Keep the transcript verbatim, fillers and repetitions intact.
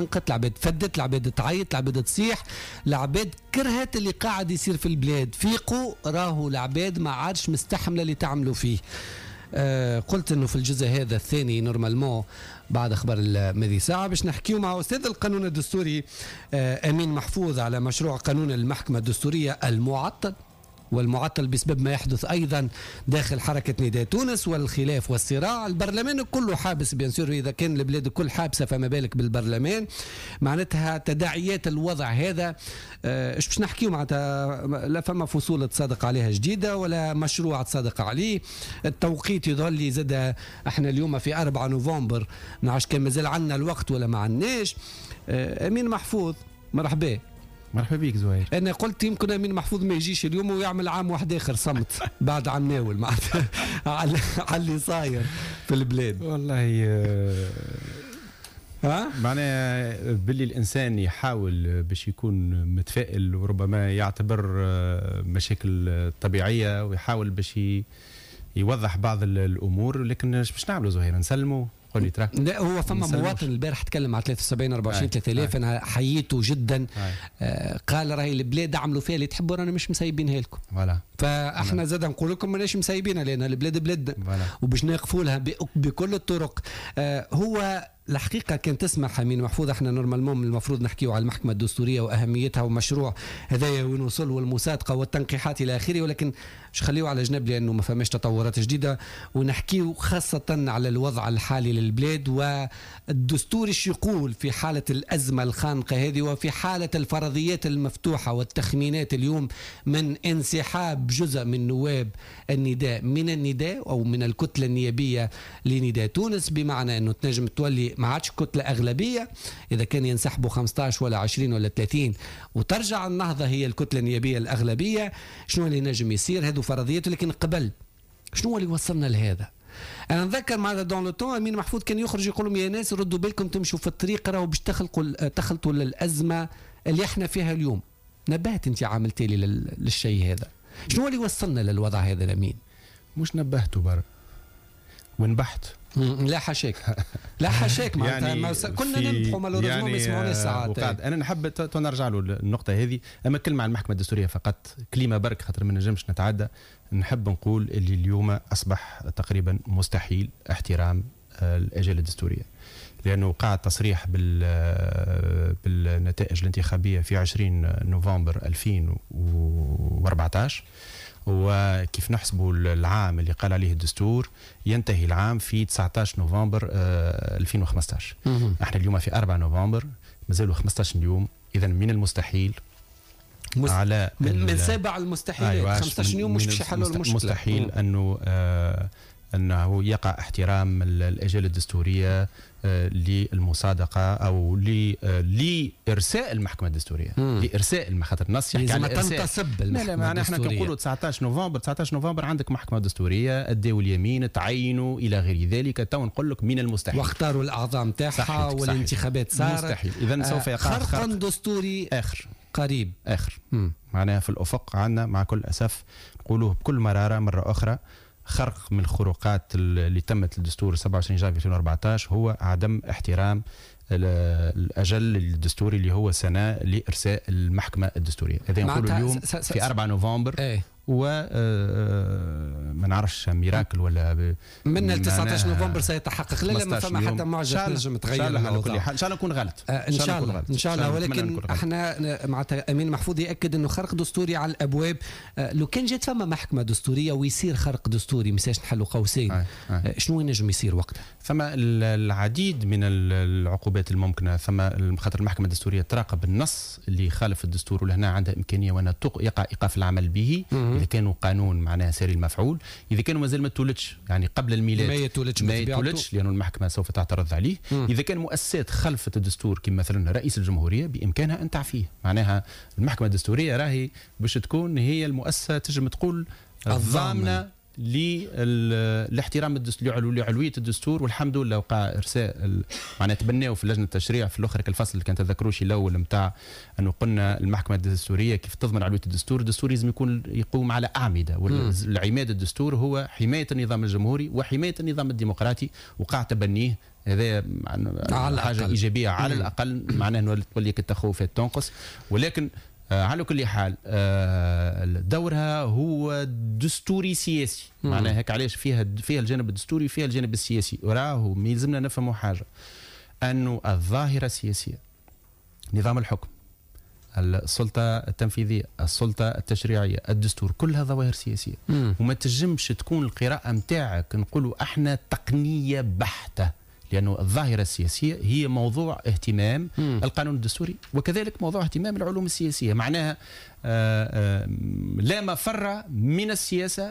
تحنقت، العباد فدت، العباد تعيط، العباد تصيح، العباد كرهت اللي قاعد يصير في البلاد. فيقوا راهو العباد ما عادش مستحمله اللي تعملوا فيه. آه قلت انه في الجزء هذا الثاني نورمالمون بعد اخبار الماضي ساعه باش نحكيو مع استاذ القانون الدستوري آه امين محفوظ على مشروع قانون المحكمه الدستوريه المعطل، والمعطل بسبب ما يحدث ايضا داخل حركه نداء تونس والخلاف والصراع. البرلمان كله حابس بيان سور، اذا كان البلاد الكل حابسه فما بالك بالبرلمان. معناتها تداعيات الوضع هذا ايش باش نحكيو؟ معناتها لا فما فصول تصادق عليها جديده ولا مشروع تصادق عليه. التوقيت يظل لي زاد، احنا اليوم في أربعة نوفمبر، نعرفش كان مازال عندنا الوقت ولا ما عندناش. امين محفوظ مرحبا. مرحبا بك زهير. انا قلت يمكن امين محفوظ ما يجيش اليوم ويعمل عام واحد اخر صمت بعد عم ناول معناتها على اللي صاير في البلاد. والله ها معناها باللي الانسان يحاول باش يكون متفائل وربما يعتبر مشاكل طبيعيه ويحاول باش يوضح بعض الامور، لكن ايش باش نعملوا زهير؟ نسلموا؟ قولي ترى. لا هو فما مواطن البارح تكلم على ثلاثة وسبعين أربعة وعشرين ثلاثة آلاف، انا حييته جدا. آه قال راهي البلاد عملوا فيها اللي تحبوا، رانا مش مسيبينها لكم. فوالا. فاحنا زاد نقول لكم ماناش مسيبينها لان البلاد بلاد وباش نقفوا لها بكل الطرق. آه هو الحقيقة كان تسمح امين محفوظ، احنا نورمالمون المفروض نحكيو على المحكمة الدستورية واهميتها ومشروع هذايا وين وصل والمصادقة والتنقيحات الى اخره، ولكن مش خليو على جنب لانه ما فماش تطورات جديدة، ونحكيو خاصة على الوضع الحالي للبلاد والدستور ايش يقول في حالة الازمة الخانقة هذه وفي حالة الفرضيات المفتوحة والتخمينات اليوم من انسحاب جزء من نواب النداء من النداء او من الكتلة النيابية لنداء تونس، بمعنى انه تنجم تولي ما عادش كتلة أغلبية إذا كان ينسحبوا خمسة عشر ولا عشرين ولا ثلاثين وترجع النهضة هي الكتلة النيابية الأغلبية. شنو اللي نجم يصير؟ هذو فرضيته، لكن قبل شنو اللي وصلنا لهذا؟ أنا نذكر مع دون لو طون امين محفوظ كان يخرج يقول لهم يا ناس ردوا بالكم تمشوا في الطريق راهو باش تخلقوا تخلطوا للأزمة اللي احنا فيها اليوم. نبهت أنت عاملتي لي للشيء هذا، شنو اللي وصلنا للوضع هذا الأمين؟ مش نبهتوا برا ونبحت. لا حشاك لا حشاك معناتها يعني كنا ننبحوا مالوريزمون يعني ما يسمعوناش ساعات. انا نحب نرجع له النقطه هذه، اما كلمه عن المحكمه الدستوريه فقط كلمه برك خاطر ما نجمش نتعدى. نحب نقول اللي اليوم اصبح تقريبا مستحيل احترام الاجال الدستوريه، لانه وقع تصريح بال بالنتائج الانتخابيه في عشرين نوفمبر ألفين وأربعة عشر، وكيف نحسبوا العام اللي قال عليه الدستور ينتهي العام في تسعة عشر نوفمبر ألفين وخمسة عشر. احنا اليوم في أربعة نوفمبر، مازالوا خمسة عشر يوم، اذا من المستحيل مست... على من, من سابع المستحيلات. أيوة خمسة عشر يوم مش باش يحلوا المشكله. مستحيل انه آه أنه يقع احترام الأجال الدستورية للمصادقة أو لإرساء المحكمة الدستورية، لإرساء المحكمة. النص يحكي على إرساء. تنتصب المحكمة الدستورية. احنا كنقولوا تسعة عشر نوفمبر تسعة عشر نوفمبر عندك محكمة دستورية، أدوا اليمين، تعينوا إلى غير ذلك، تو نقول لك من المستحيل. واختاروا الأعضاء نتاعها والانتخابات صارت. مستحيل. إذا سوف يقع خرق دستوري آخر قريب آخر. معناها في الأفق عندنا مع كل أسف نقولوه بكل مرارة مرة أخرى، خرق من الخروقات اللي تمت للدستور سبعة وعشرين جانفي ألفين وأربعة عشر هو عدم احترام الأجل الدستوري اللي هو سنة لإرساء المحكمة الدستورية. هذا نقول اليوم في أربعة نوفمبر ايه. و ما نعرفش ميراكل ولا من ال تسعة عشر نوفمبر سيتحقق. لا لا ما فما حتى معجزة نجم تغير الأوضاع. إن شاء الله نكون غلط. آه إن شاء الله إن شاء الله. ولكن احنا معناتها أمين محفوظ يأكد إنه خرق دستوري على الأبواب. آه لو كان جات فما محكمة دستورية ويصير خرق دستوري مساش نحلوا قوسين، آه آه. شنو ينجم يصير وقتها؟ فما العديد من العقوبات الممكنة. ثم خاطر المحكمة الدستورية تراقب النص اللي خالف الدستور، ولهنا عندها إمكانية وأن يقع إيقاف العمل به إذا كانوا قانون معناه ساري المفعول، إذا كانوا مازال ما تولدش يعني قبل الميلاد ما يتولدش ما يتولدش لأنه المحكمة سوف تعترض عليه. مم. إذا كان مؤسسات خلفت الدستور كما مثلا رئيس الجمهورية بإمكانها أن تعفيه. معناها المحكمة الدستورية راهي باش تكون هي المؤسسة تجم تقول الضامنة لاحترام الدستور لعلوية الدستور. والحمد لله وقع إرساء معناه تبناوا في لجنة التشريع في الأخر الفصل اللي كان تذكروش الأول نتاع أنه قلنا المحكمة الدستورية كيف تضمن علوية الدستور. الدستور لازم يكون يقوم على أعمدة، والعماد الدستور هو حماية النظام الجمهوري وحماية النظام الديمقراطي، وقع تبنيه هذا حاجه ايجابيه على الاقل، معناه انه تولي التخوفات تنقص. ولكن على كل حال دورها هو دستوري سياسي، معناها هيك علاش فيها فيها الجانب الدستوري فيها الجانب السياسي. وراهو ما يلزمنا نفهموا حاجه، انه الظاهره السياسيه، نظام الحكم، السلطه التنفيذيه، السلطه التشريعيه، الدستور، كلها ظواهر سياسيه. مم. وما تنجمش تكون القراءه نتاعك نقولوا احنا تقنيه بحته، لأنه الظاهرة السياسية هي موضوع اهتمام م. القانون الدستوري، وكذلك موضوع اهتمام العلوم السياسية. معناها آآ آآ لا مفر من السياسة